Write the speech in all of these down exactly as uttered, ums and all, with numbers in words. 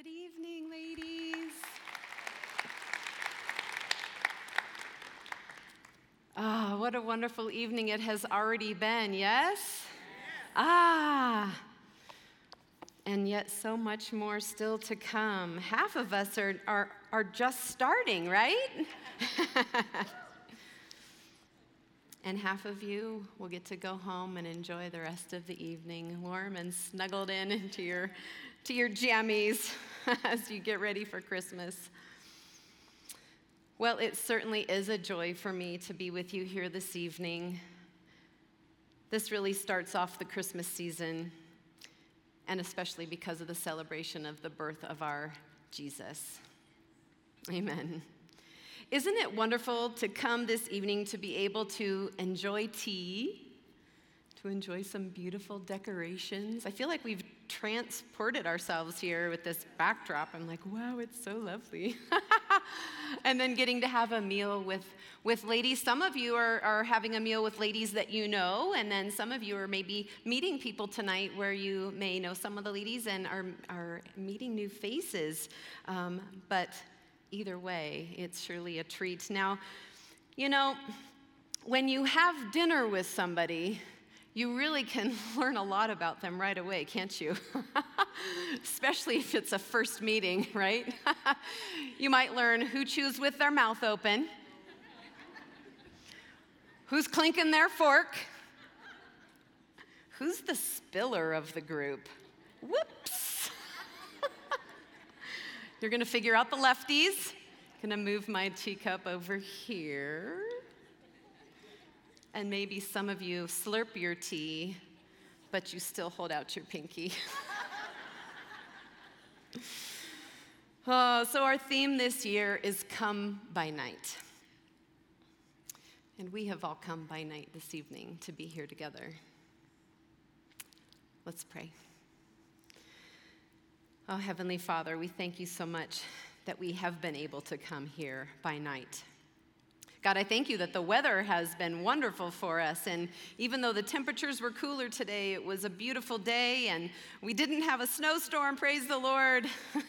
Good evening, ladies. Ah, what a wonderful evening it has already been, yes? Ah, and yet so much more still to come. Half of us are, are, are just starting, right? And half of you will get to go home and enjoy the rest of the evening, warm and snuggled in into your, to your jammies as you get ready for Christmas. Well, it certainly is a joy for me to be with you here this evening. This really starts off the Christmas season, and especially because of the celebration of the birth of our Jesus. Amen. Isn't it wonderful to come this evening to be able to enjoy tea, to enjoy some beautiful decorations? I feel like we've transported ourselves here with this backdrop. I'm like, wow, it's so lovely. And then getting to have a meal with, with ladies. Some of you are, are having a meal with ladies that you know, and then some of you are maybe meeting people tonight where you may know some of the ladies and are, are meeting new faces. Um, but either way, it's surely a treat. Now, you know, when you have dinner with somebody, you really can learn a lot about them right away, can't you? Especially if it's a first meeting, right? You might learn who chews with their mouth open, who's clinking their fork, who's the spiller of the group. Whoops. You're gonna figure out the lefties. Gonna move my teacup over here. And maybe some of you slurp your tea, but you still hold out your pinky. Oh, so our theme this year is Come by Night. And we have all come by night this evening to be here together. Let's pray. Oh, Heavenly Father, we thank you so much that we have been able to come here by night. God, I thank you that the weather has been wonderful for us, and even though the temperatures were cooler today, it was a beautiful day, and we didn't have a snowstorm, praise the Lord.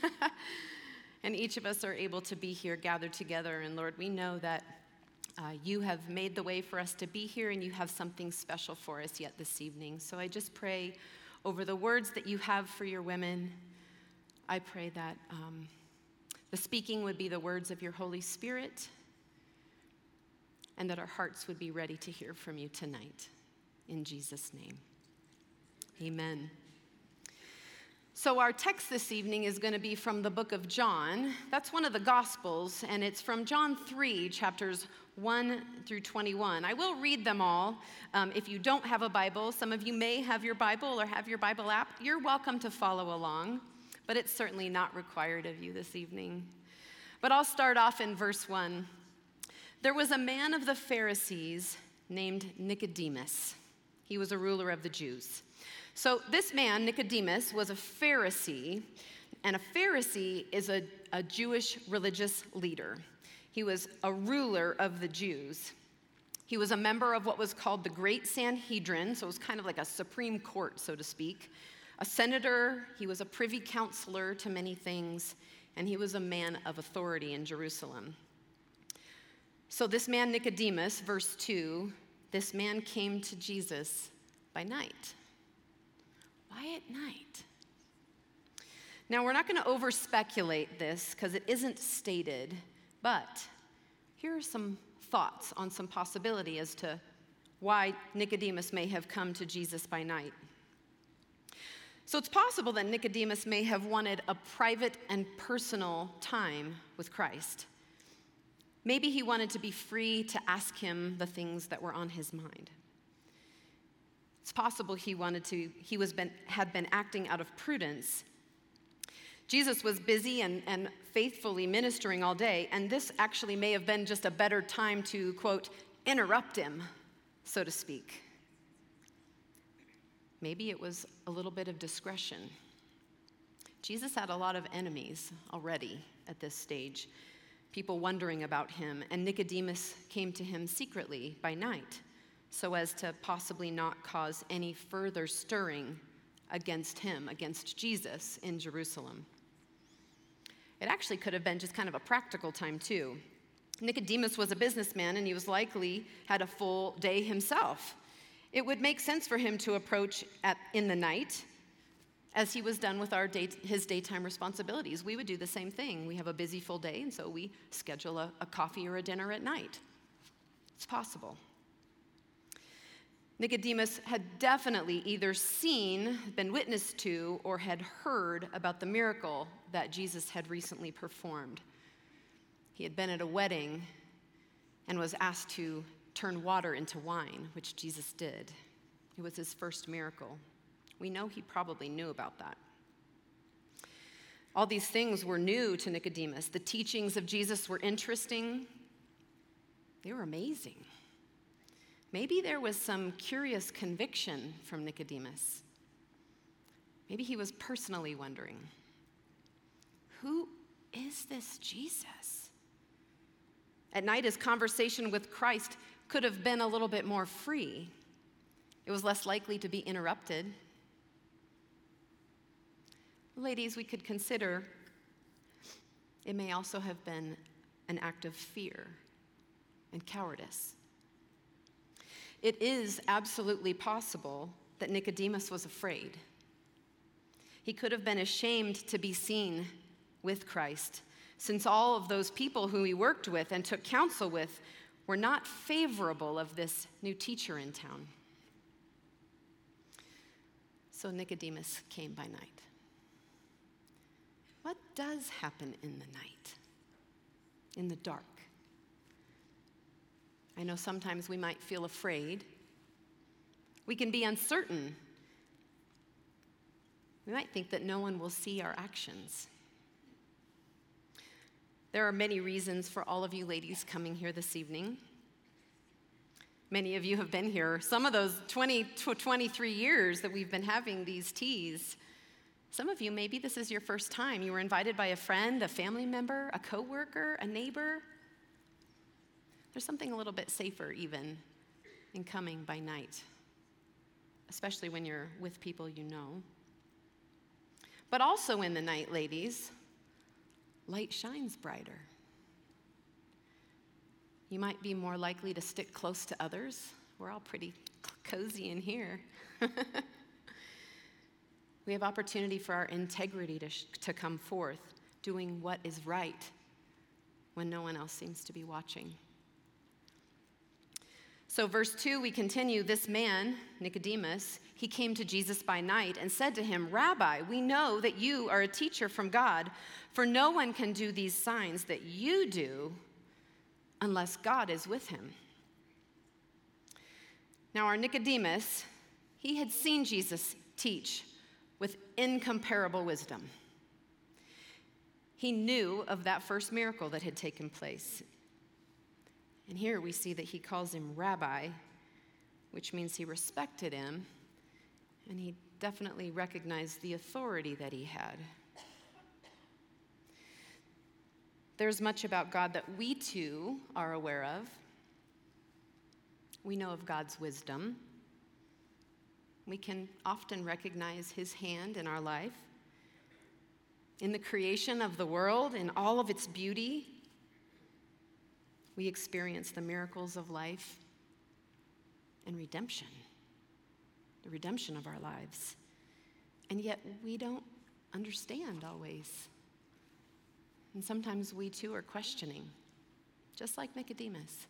And each of us are able to be here gathered together, and Lord, we know that uh, you have made the way for us to be here, and you have something special for us yet this evening. So I just pray over the words that you have for your women. I pray that um, the speaking would be the words of your Holy Spirit, and that our hearts would be ready to hear from you tonight. In Jesus' name, amen. So our text this evening is going to be from the book of John. That's one of the Gospels, and it's from John three, chapters one through twenty-one. I will read them all. Um, if you don't have a Bible, some of you may have your Bible or have your Bible app. You're welcome to follow along, but it's certainly not required of you this evening. But I'll start off in verse one. There was a man of the Pharisees named Nicodemus. He was a ruler of the Jews. So this man, Nicodemus, was a Pharisee, and a Pharisee is a, a Jewish religious leader. He was a ruler of the Jews. He was a member of what was called the Great Sanhedrin, so it was kind of like a Supreme Court, so to speak. A senator, he was a privy counselor to many things, and he was a man of authority in Jerusalem. So this man, Nicodemus, verse two, this man came to Jesus by night. Why at night? Now, we're not going to over-speculate this because it isn't stated, but here are some thoughts on some possibility as to why Nicodemus may have come to Jesus by night. So it's possible that Nicodemus may have wanted a private and personal time with Christ. Maybe he wanted to be free to ask him the things that were on his mind. It's possible he wanted to, he was been, had been acting out of prudence. Jesus was busy and, and faithfully ministering all day, and this actually may have been just a better time to, quote, interrupt him, so to speak. Maybe it was a little bit of discretion. Jesus had a lot of enemies already at this stage. People wondering about him, and Nicodemus came to him secretly by night so as to possibly not cause any further stirring against him, against Jesus in Jerusalem. It actually could have been just kind of a practical time too. Nicodemus was a businessman, and he was likely had a full day himself. It would make sense for him to approach at, in the night, as he was done with our day, his daytime responsibilities. We would do the same thing. We have a busy full day, and so we schedule a, a coffee or a dinner at night. It's possible. Nicodemus had definitely either seen, been witness to, or had heard about the miracle that Jesus had recently performed. He had been at a wedding and was asked to turn water into wine, which Jesus did. It was his first miracle. We know he probably knew about that. All these things were new to Nicodemus. The teachings of Jesus were interesting. They were amazing. Maybe there was some curious conviction from Nicodemus. Maybe he was personally wondering, who is this Jesus? At night, his conversation with Christ could have been a little bit more free. It was less likely to be interrupted. Ladies, we could consider it may also have been an act of fear and cowardice. It is absolutely possible that Nicodemus was afraid. He could have been ashamed to be seen with Christ, since all of those people who he worked with and took counsel with were not favorable of this new teacher in town. So Nicodemus came by night. What does happen in the night, in the dark? I know sometimes we might feel afraid. We can be uncertain. We might think that no one will see our actions. There are many reasons for all of you ladies coming here this evening. Many of you have been here some of those twenty to twenty-three years that we've been having these teas. Some of you, maybe this is your first time. You were invited by a friend, a family member, a coworker, a neighbor. There's something a little bit safer even in coming by night, especially when you're with people you know. But also in the night, ladies, light shines brighter. You might be more likely to stick close to others. We're all pretty cozy in here. We have opportunity for our integrity to, sh- to come forth, doing what is right when no one else seems to be watching. So verse two, we continue, this man, Nicodemus, he came to Jesus by night and said to him, Rabbi, we know that you are a teacher from God, for no one can do these signs that you do unless God is with him. Now our Nicodemus, he had seen Jesus teach with incomparable wisdom. He knew of that first miracle that had taken place. And here we see that he calls him Rabbi, which means he respected him, and he definitely recognized the authority that he had. There's much about God that we too are aware of. We know of God's wisdom. We can often recognize his hand in our life. In the creation of the world, in all of its beauty, we experience the miracles of life and redemption, the redemption of our lives. And yet we don't understand always. And sometimes we too are questioning, just like Nicodemus.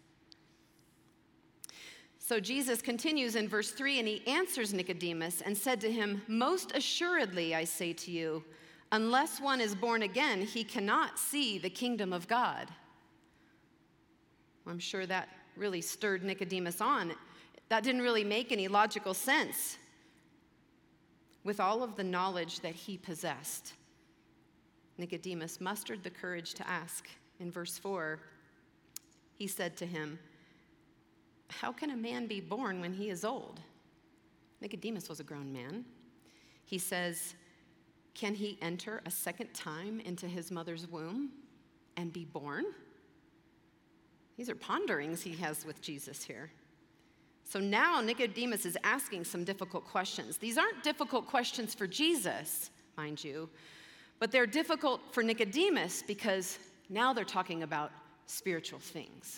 So Jesus continues in verse three, and he answers Nicodemus and said to him, Most assuredly, I say to you, unless one is born again, he cannot see the kingdom of God. I'm sure that really stirred Nicodemus on. That didn't really make any logical sense with all of the knowledge that he possessed. Nicodemus mustered the courage to ask. In verse four, he said to him, How can a man be born when he is old? Nicodemus was a grown man. He says, Can he enter a second time into his mother's womb and be born? These are ponderings he has with Jesus here. So now Nicodemus is asking some difficult questions. These aren't difficult questions for Jesus, mind you, But they're difficult for Nicodemus because now they're talking about spiritual things.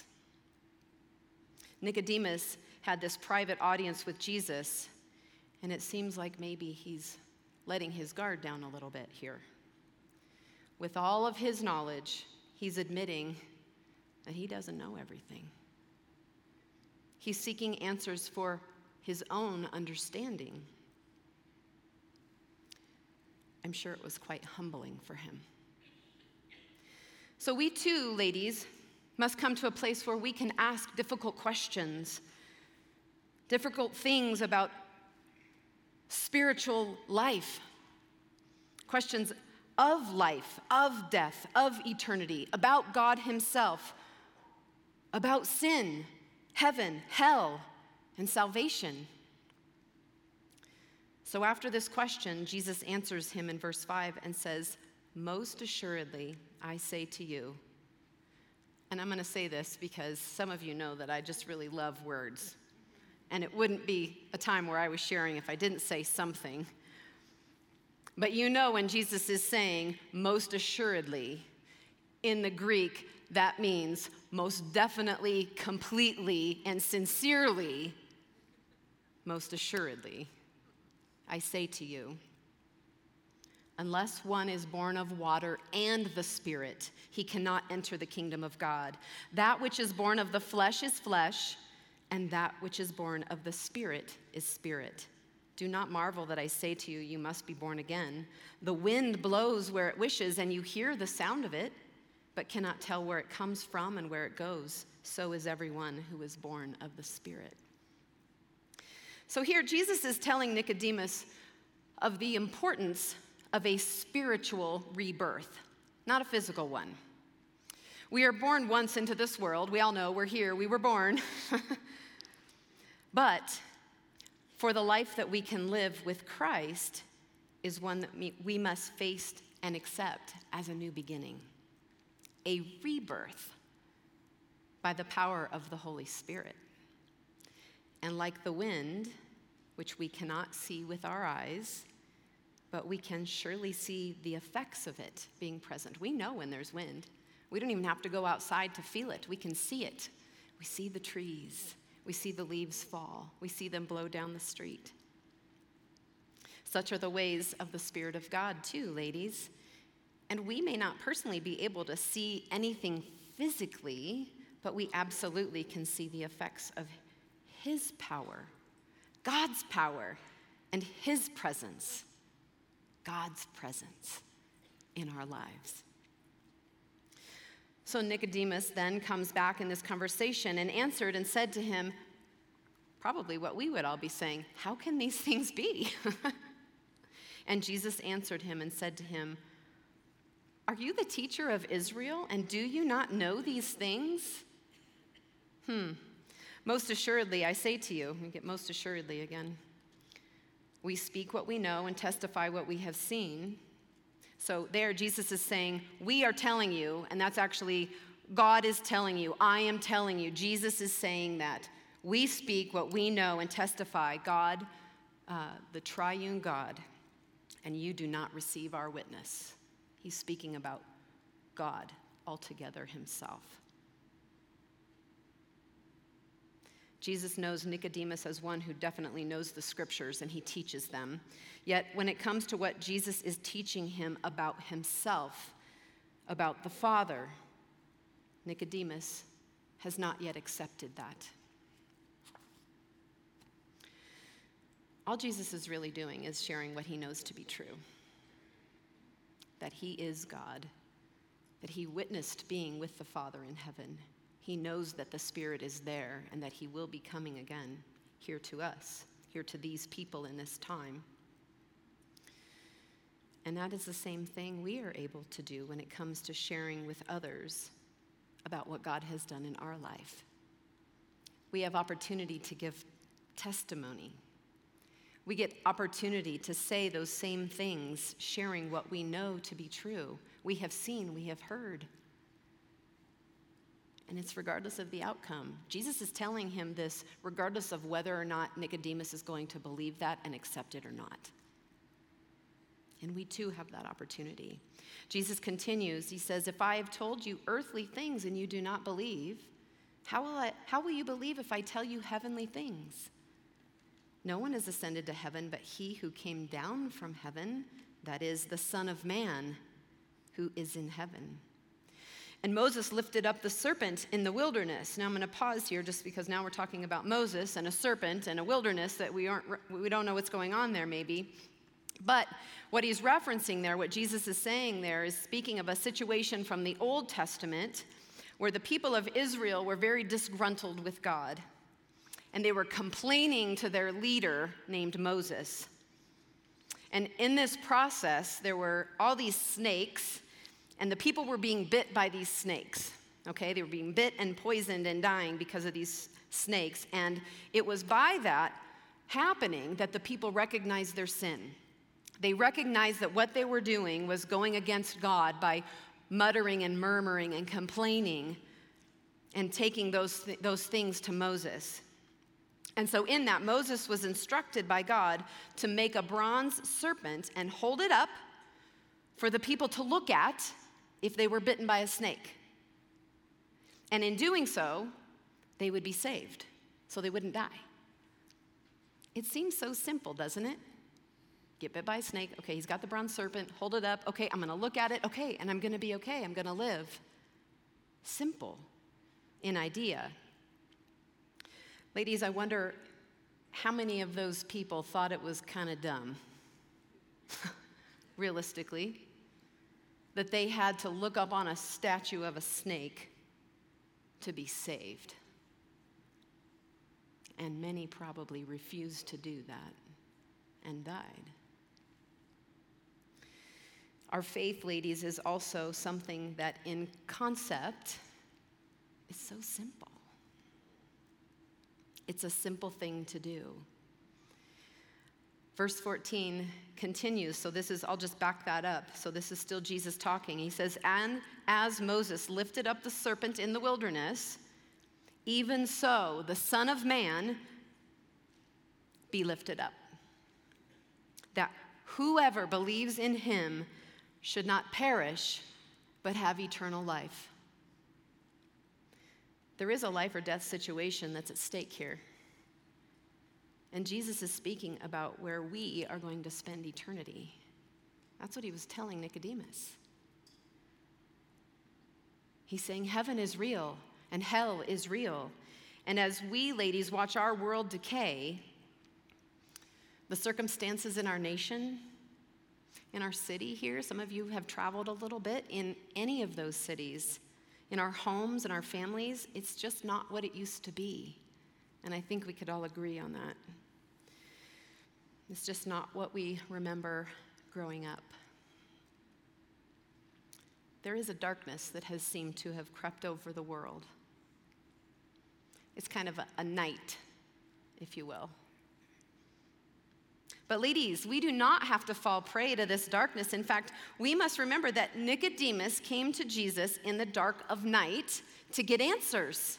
Nicodemus had this private audience with Jesus, and it seems like maybe he's letting his guard down a little bit here. With all of his knowledge, he's admitting that he doesn't know everything. He's seeking answers for his own understanding. I'm sure it was quite humbling for him. So we too, ladies, must come to a place where we can ask difficult questions, difficult things about spiritual life, questions of life, of death, of eternity, about God himself, about sin, heaven, hell, and salvation. So after this question, Jesus answers him in verse five and says, "Most assuredly, I say to you," and I'm going to say this because some of you know that I just really love words, and it wouldn't be a time where I was sharing if I didn't say something. But you know when Jesus is saying, "most assuredly," in the Greek, that means most definitely, completely, and sincerely, most assuredly. I say to you, unless one is born of water and the Spirit, he cannot enter the kingdom of God. That which is born of the flesh is flesh, and that which is born of the Spirit is spirit. Do not marvel that I say to you, you must be born again. The wind blows where it wishes, and you hear the sound of it, but cannot tell where it comes from and where it goes. So is everyone who is born of the Spirit. So here, Jesus is telling Nicodemus of the importance of a spiritual rebirth, not a physical one. We are born once into this world. We all know we're here. We were born. But for the life that we can live with Christ is one that we must face and accept as a new beginning, a rebirth by the power of the Holy Spirit. And like the wind, which we cannot see with our eyes, but we can surely see the effects of it being present. We know when there's wind. We don't even have to go outside to feel it. We can see it. We see the trees. We see the leaves fall. We see them blow down the street. Such are the ways of the Spirit of God too, ladies. And we may not personally be able to see anything physically, but we absolutely can see the effects of his power, God's power, and his presence, God's presence in our lives. So Nicodemus then comes back in this conversation and answered and said to him, probably what we would all be saying, how can these things be? And Jesus answered him and said to him, are you the teacher of Israel, and do you not know these things? Hmm. Most assuredly, I say to you, we get most assuredly again, we speak what we know and testify what we have seen. So there, Jesus is saying, we are telling you, and that's actually, God is telling you, I am telling you. Jesus is saying that. We speak what we know and testify, God, uh, the triune God, and you do not receive our witness. He's speaking about God altogether himself. Jesus knows Nicodemus as one who definitely knows the scriptures and he teaches them. Yet when it comes to what Jesus is teaching him about himself, about the Father, Nicodemus has not yet accepted that. All Jesus is really doing is sharing what he knows to be true. That he is God, that he witnessed being with the Father in heaven. He knows that the Spirit is there and that he will be coming again here to us, here to these people in this time. And that is the same thing we are able to do when it comes to sharing with others about what God has done in our life. We have opportunity to give testimony. We get opportunity to say those same things, sharing what we know to be true. We have seen, we have heard. And it's regardless of the outcome. Jesus is telling him this regardless of whether or not Nicodemus is going to believe that and accept it or not. And we too have that opportunity. Jesus continues, he says, if I have told you earthly things and you do not believe, how will I, how will you believe if I tell you heavenly things? No one has ascended to heaven but he who came down from heaven, that is the Son of Man who is in heaven. And Moses lifted up the serpent in the wilderness. Now I'm going to pause here just because now we're talking about Moses and a serpent and a wilderness that we aren't, we don't know what's going on there maybe. But what he's referencing there, what Jesus is saying there, is speaking of a situation from the Old Testament where the people of Israel were very disgruntled with God. And they were complaining to their leader named Moses. And in this process, there were all these snakes, and the people were being bit by these snakes. Okay, they were being bit and poisoned and dying because of these snakes. And it was by that happening that the people recognized their sin. They recognized that what they were doing was going against God by muttering and murmuring and complaining and taking those, th- those things to Moses. And so in that, Moses was instructed by God to make a bronze serpent and hold it up for the people to look at if they were bitten by a snake. And in doing so, they would be saved, so they wouldn't die. It seems so simple, doesn't it? Get bit by a snake. Okay, he's got the bronze serpent. Hold it up. Okay, I'm going to look at it. Okay, and I'm going to be okay. I'm going to live. Simple in idea. Ladies, I wonder how many of those people thought it was kind of dumb, realistically, that they had to look up on a statue of a snake to be saved. And many probably refused to do that and died. Our faith, ladies, is also something that in concept is so simple. It's a simple thing to do. Verse fourteen continues, so this is, I'll just back that up. So this is still Jesus talking. He says, and as Moses lifted up the serpent in the wilderness, even so the Son of Man be lifted up, that whoever believes in him should not perish, but have eternal life. There is a life or death situation that's at stake here. And Jesus is speaking about where we are going to spend eternity. That's what he was telling Nicodemus. He's saying heaven is real and hell is real. And as we, ladies, watch our world decay, the circumstances in our nation, in our city here, some of you have traveled a little bit in any of those cities, in our homes and our families, it's just not what it used to be. And I think we could all agree on that. It's just not what we remember growing up. There is a darkness that has seemed to have crept over the world. It's kind of a, a night, if you will. But ladies, we do not have to fall prey to this darkness. In fact, we must remember that Nicodemus came to Jesus in the dark of night to get answers.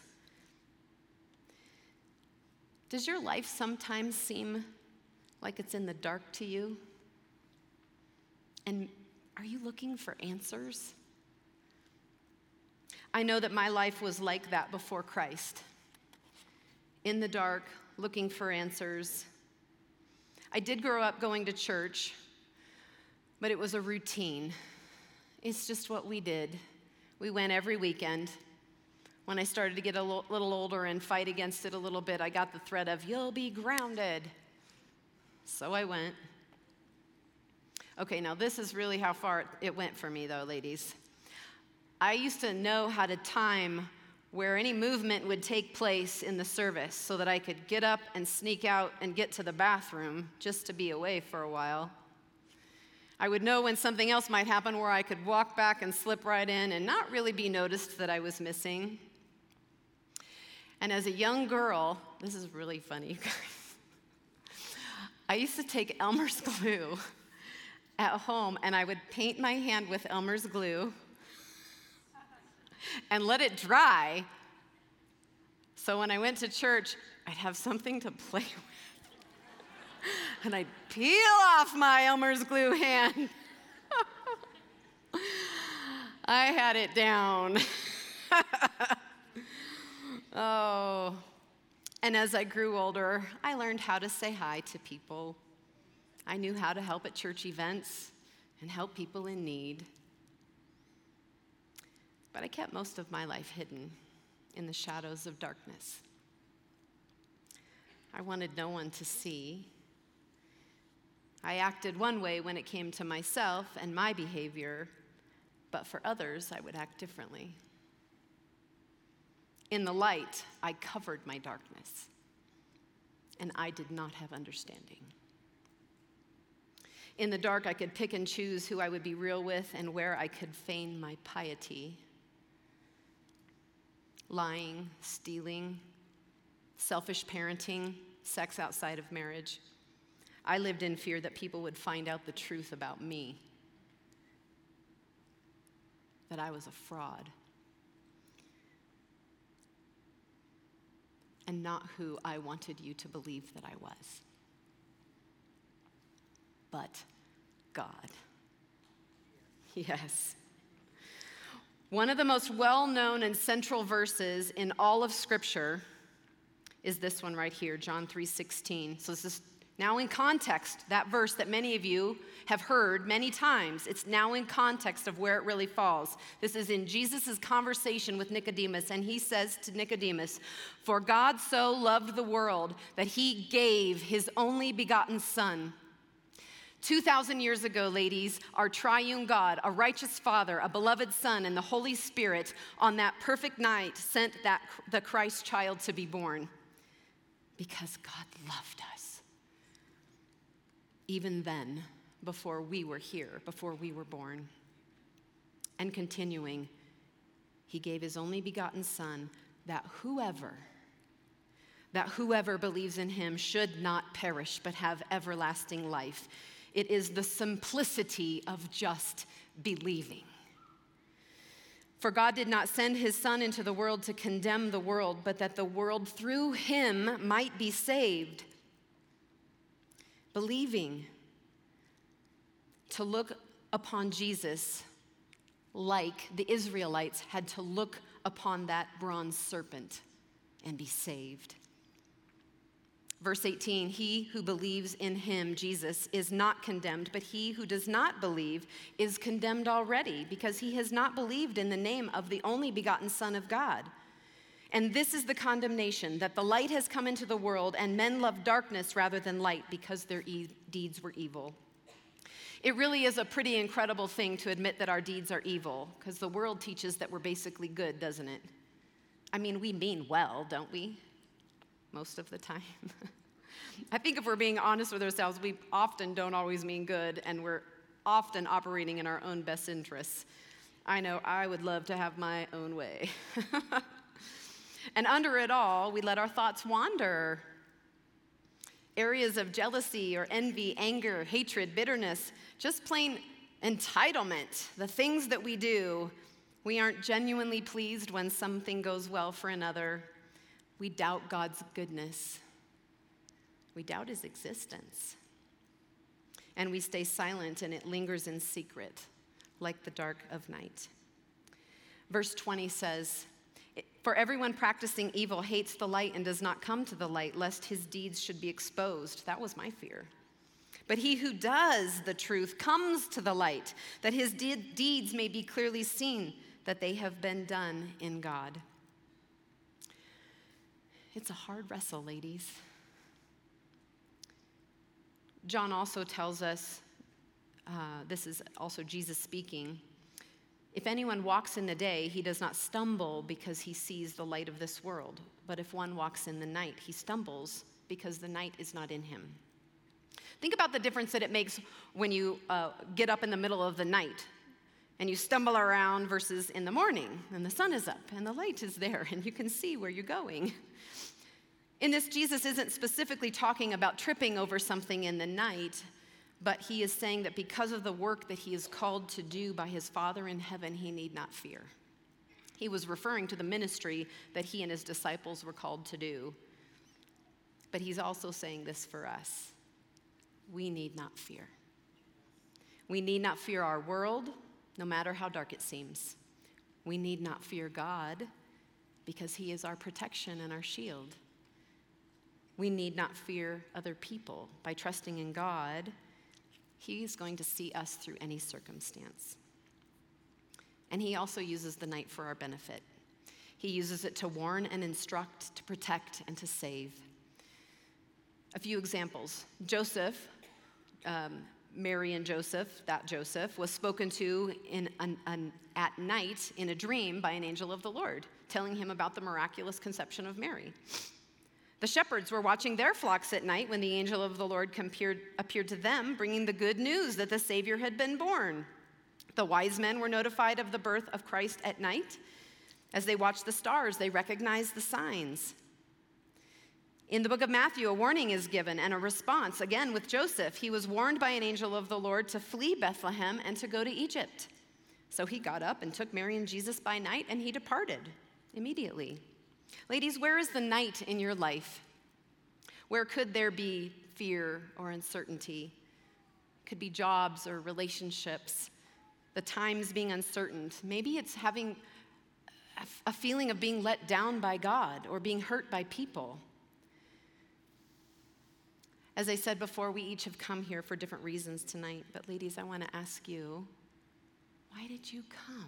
Does your life sometimes seem like it's in the dark to you? And are you looking for answers? I know that my life was like that before Christ. In the dark, looking for answers. I did grow up going to church, but it was a routine. It's just what we did. We went every weekend. When I started to get a little older and fight against it a little bit, I got the threat of, you'll be grounded. So I went. Okay, now this is really how far it went for me, though, ladies. I used to know how to time where any movement would take place in the service so that I could get up and sneak out and get to the bathroom just to be away for a while. I would know when something else might happen where I could walk back and slip right in and not really be noticed that I was missing. And as a young girl, this is really funny, you guys. I used to take Elmer's glue at home and I would paint my hand with Elmer's glue and let it dry, so when I went to church, I'd have something to play with. And I'd peel off my Elmer's glue hand I had it down. Oh. And as I grew older, I learned how to say hi to people. I knew how to help at church events and help people in need. But I kept most of my life hidden in the shadows of darkness. I wanted no one to see. I acted one way when it came to myself and my behavior, but for others, I would act differently. In the light, I covered my darkness, and I did not have understanding. In the dark, I could pick and choose who I would be real with and where I could feign my piety. Lying, stealing, selfish parenting, sex outside of marriage. I lived in fear that people would find out the truth about me, that I was a fraud, and not who I wanted you to believe that I was. But God. Yes. One of the most well-known and central verses in all of Scripture is this one right here, John three sixteen. So this is now in context, that verse that many of you have heard many times. It's now in context of where it really falls. This is in Jesus' conversation with Nicodemus, and he says to Nicodemus, "For God so loved the world that he gave his only begotten Son." two thousand years ago, ladies, our triune God, a righteous Father, a beloved Son, and the Holy Spirit on that perfect night sent that, the Christ child to be born because God loved us. Even then, before we were here, before we were born. And continuing, he gave his only begotten Son that whoever, that whoever believes in him should not perish but have everlasting life. It is the simplicity of just believing. For God did not send his Son into the world to condemn the world, but that the world through him might be saved. Believing, to look upon Jesus like the Israelites had to look upon that bronze serpent and be saved. Verse eighteen, he who believes in him, Jesus, is not condemned, but he who does not believe is condemned already, because he has not believed in the name of the only begotten Son of God. And this is the condemnation, that the light has come into the world, and men love darkness rather than light, because their e- deeds were evil. It really is a pretty incredible thing to admit that our deeds are evil, because the world teaches that we're basically good, doesn't it? I mean, we mean well, don't we? Most of the time. I think if we're being honest with ourselves, we often don't always mean good, and we're often operating in our own best interests. I know I would love to have my own way. And under it all, we let our thoughts wander. Areas of jealousy or envy, anger, hatred, bitterness, just plain entitlement, the things that we do. We aren't genuinely pleased when something goes well for another. We doubt God's goodness. We doubt his existence. And we stay silent, and it lingers in secret, like the dark of night. Verse twenty says, "For everyone practicing evil hates the light and does not come to the light, lest his deeds should be exposed." That was my fear. "But he who does the truth comes to the light, that his de- deeds may be clearly seen, that they have been done in God." It's a hard wrestle, ladies. John also tells us, uh, this is also Jesus speaking, "If anyone walks in the day, he does not stumble because he sees the light of this world. But if one walks in the night, he stumbles because the night is not in him." Think about the difference that it makes when you uh, get up in the middle of the night and you stumble around versus in the morning and the sun is up and the light is there and you can see where you're going. In this, Jesus isn't specifically talking about tripping over something in the night, but he is saying that because of the work that he is called to do by his Father in heaven, he need not fear. He was referring to the ministry that he and his disciples were called to do. But he's also saying this for us. We need not fear. We need not fear our world. no matter how dark it seems. We need not fear God because he is our protection and our shield. We need not fear other people. By trusting in God, he's going to see us through any circumstance. And he also uses the night for our benefit. He uses it to warn and instruct, to protect, and to save. A few examples. Joseph, um, Mary and Joseph, that Joseph, was spoken to in an, an, at night in a dream by an angel of the Lord, telling him about the miraculous conception of Mary. The shepherds were watching their flocks at night when the angel of the Lord appeared, appeared to them, bringing the good news that the Savior had been born. The wise men were notified of the birth of Christ at night. As they watched the stars, they recognized the signs. In the book of Matthew, a warning is given and a response. Again, with Joseph, he was warned by an angel of the Lord to flee Bethlehem and to go to Egypt. So he got up and took Mary and Jesus by night, and he departed immediately. Ladies, where is the night in your life? Where could there be fear or uncertainty? Could be jobs or relationships, the times being uncertain. Maybe it's having a feeling of being let down by God or being hurt by people. As I said before, we each have come here for different reasons tonight. But ladies, I want to ask you, why did you come?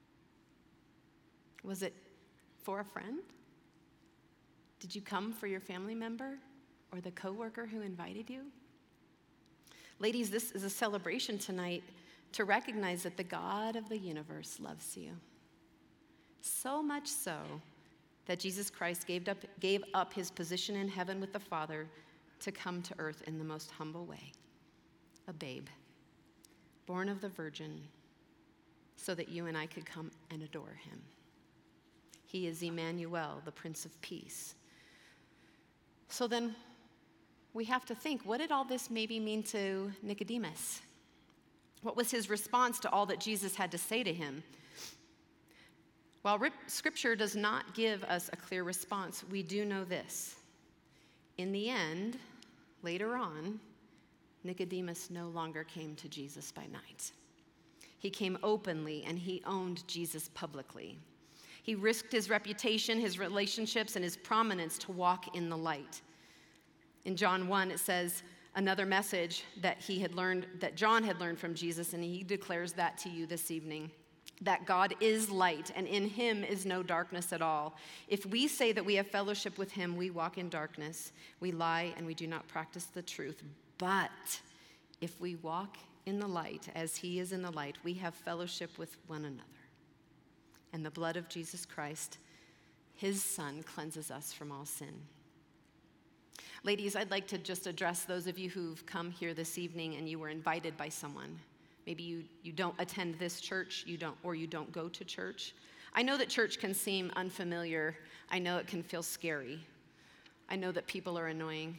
Was it for a friend? Did you come for your family member or the coworker who invited you? Ladies, this is a celebration tonight to recognize that the God of the universe loves you. So much so that Jesus Christ gave up, gave up his position in heaven with the Father to come to earth in the most humble way, a babe, born of the Virgin, so that you and I could come and adore him. He is Emmanuel, the Prince of Peace. So then we have to think, what did all this maybe mean to Nicodemus? What was his response to all that Jesus had to say to him? While Scripture does not give us a clear response, we do know this. In the end, later on, Nicodemus no longer came to Jesus by night. He came openly and he owned Jesus publicly. He risked his reputation, his relationships, and his prominence to walk in the light. In John one, it says another message that he had learned, that John had learned from Jesus, and he declares that to you this evening, that God is light, and in him is no darkness at all. If we say that we have fellowship with him, we walk in darkness, we lie, and we do not practice the truth. But if we walk in the light, as he is in the light, we have fellowship with one another. And the blood of Jesus Christ, his Son, cleanses us from all sin. Ladies, I'd like to just address those of you who've come here this evening and you were invited by someone. Maybe you, you don't attend this church, you don't, or you don't go to church. I know that church can seem unfamiliar. I know it can feel scary. I know that people are annoying.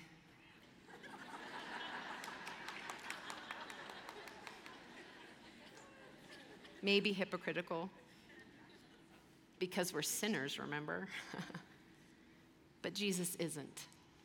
Maybe hypocritical, because we're sinners, remember? But Jesus isn't.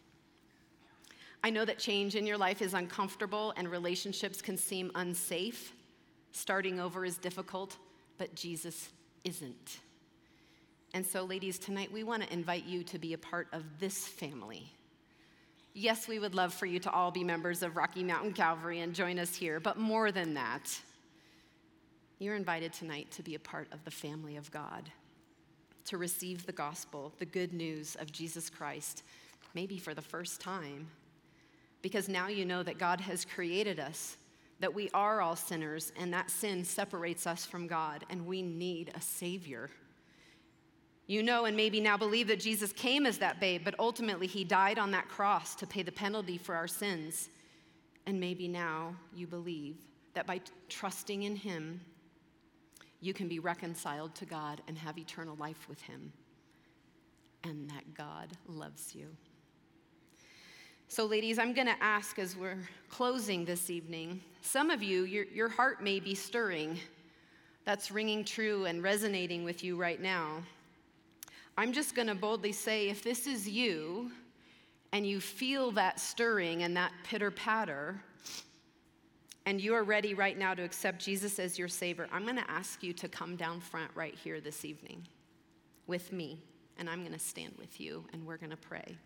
I know that change in your life is uncomfortable and relationships can seem unsafe. Starting over is difficult, but Jesus isn't. And so, ladies, tonight we want to invite you to be a part of this family. Yes, we would love for you to all be members of Rocky Mountain Calvary and join us here, but more than that, you're invited tonight to be a part of the family of God, to receive the gospel, the good news of Jesus Christ, maybe for the first time. Because now you know that God has created us, that we are all sinners, and that sin separates us from God, and we need a Savior. You know and maybe now believe that Jesus came as that babe, but ultimately he died on that cross to pay the penalty for our sins. And maybe now you believe that by trusting in him, you can be reconciled to God and have eternal life with him, and that God loves you. So ladies, I'm going to ask as we're closing this evening, some of you, your, your heart may be stirring. That's ringing true and resonating with you right now. I'm just going to boldly say, if this is you and you feel that stirring and that pitter-patter, and you are ready right now to accept Jesus as your Savior, I'm going to ask you to come down front right here this evening with me, and I'm going to stand with you, and we're going to pray.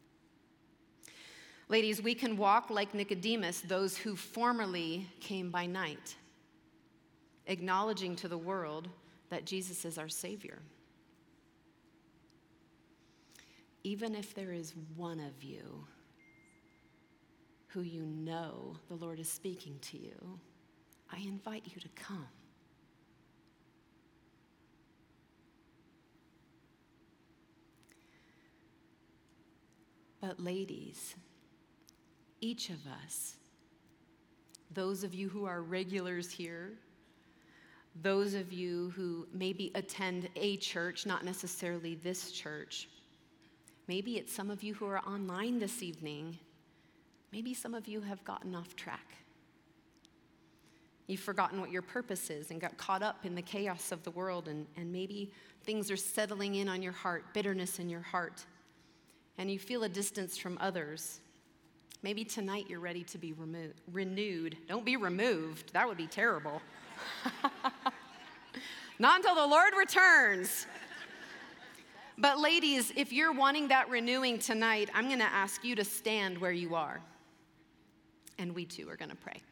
Ladies, we can walk like Nicodemus, those who formerly came by night, acknowledging to the world that Jesus is our Savior. Even if there is one of you who you know the Lord is speaking to you, I invite you to come. But ladies, each of us, those of you who are regulars here, those of you who maybe attend a church, not necessarily this church, maybe it's some of you who are online this evening, maybe some of you have gotten off track. You've forgotten what your purpose is and got caught up in the chaos of the world, and, and maybe things are settling in on your heart, bitterness in your heart, and you feel a distance from others. Maybe tonight you're ready to be remo- renewed. Don't be removed. That would be terrible. Not until the Lord returns. But ladies, if you're wanting that renewing tonight, I'm going to ask you to stand where you are. And we too are going to pray.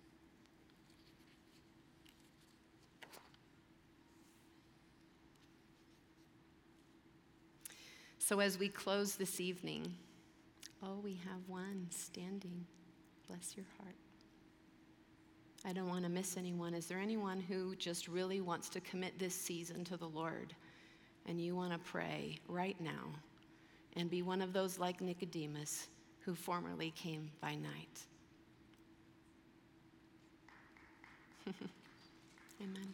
So as we close this evening, oh, we have one standing. Bless your heart. I don't want to miss anyone. Is there anyone who just really wants to commit this season to the Lord, and you want to pray right now and be one of those like Nicodemus who formerly came by night? Amen.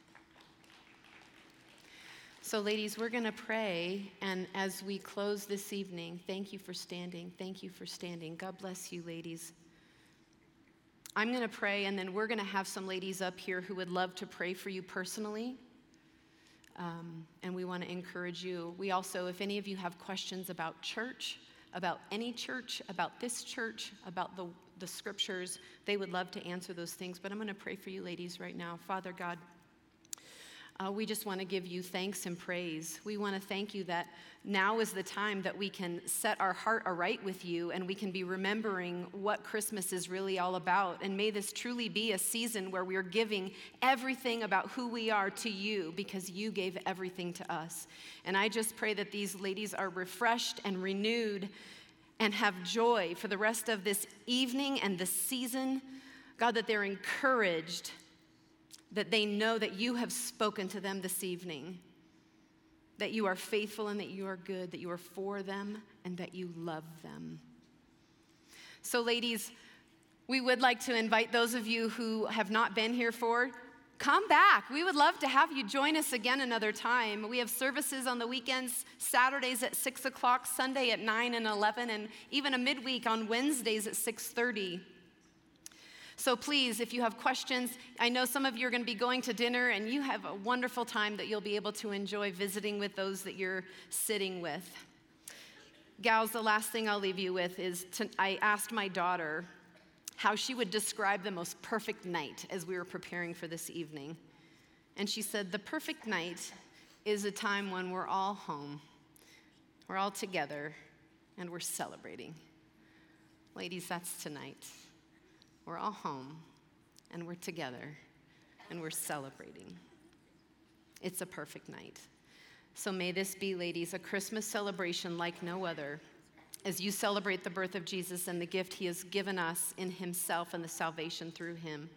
So ladies, we're going to pray, and as we close this evening, thank you for standing. Thank you for standing. God bless you, ladies. I'm going to pray, and then we're going to have some ladies up here who would love to pray for you personally. Um, and we want to encourage you. We also, if any of you have questions about church, about any church, about this church, about the, the scriptures, they would love to answer those things. But I'm going to pray for you ladies right now. Father God, Uh, we just want to give you thanks and praise. We want to thank you that now is the time that we can set our heart aright with you, and we can be remembering what Christmas is really all about. And may this truly be a season where we're giving everything about who we are to you, because you gave everything to us. And I just pray that these ladies are refreshed and renewed and have joy for the rest of this evening and this season. God, that they're encouraged, that they know that you have spoken to them this evening, that you are faithful and that you are good, that you are for them and that you love them. So ladies, we would like to invite those of you who have not been here for, come back. We would love to have you join us again another time. We have services on the weekends, Saturdays at six o'clock, Sunday at nine and eleven, and even a midweek on Wednesdays at six thirty. So please, if you have questions, I know some of you are going to be going to dinner, and you have a wonderful time that you'll be able to enjoy visiting with those that you're sitting with. Gals, the last thing I'll leave you with is to, I asked my daughter how she would describe the most perfect night as we were preparing for this evening. And she said, the perfect night is a time when we're all home, we're all together, and we're celebrating. Ladies, that's tonight. We're all home, and we're together, and we're celebrating. It's a perfect night. So may this be, ladies, a Christmas celebration like no other, as you celebrate the birth of Jesus and the gift he has given us in himself and the salvation through him.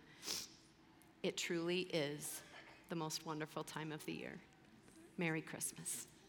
It truly is the most wonderful time of the year. Merry Christmas.